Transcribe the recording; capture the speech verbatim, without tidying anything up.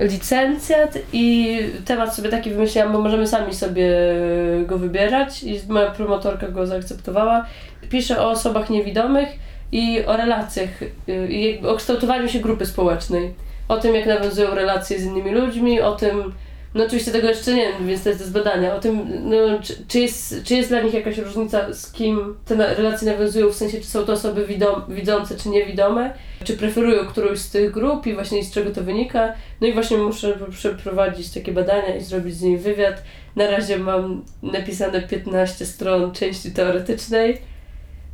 licencjat i temat sobie taki wymyśliłam, bo możemy sami sobie go wybierać i moja promotorka go zaakceptowała. Pisze o osobach niewidomych i o relacjach, i jakby o kształtowaniu się grupy społecznej. O tym, jak nawiązują relacje z innymi ludźmi, o tym, no oczywiście tego jeszcze nie wiem, więc to jest z badania, o tym, no, czy, czy, jest, czy jest dla nich jakaś różnica, z kim te na, relacje nawiązują, w sensie, czy są to osoby widom, widzące, czy niewidome, czy preferują którąś z tych grup i właśnie z czego to wynika. No i właśnie muszę przeprowadzić takie badania i zrobić z nimi wywiad. Na razie mam napisane piętnaście stron części teoretycznej.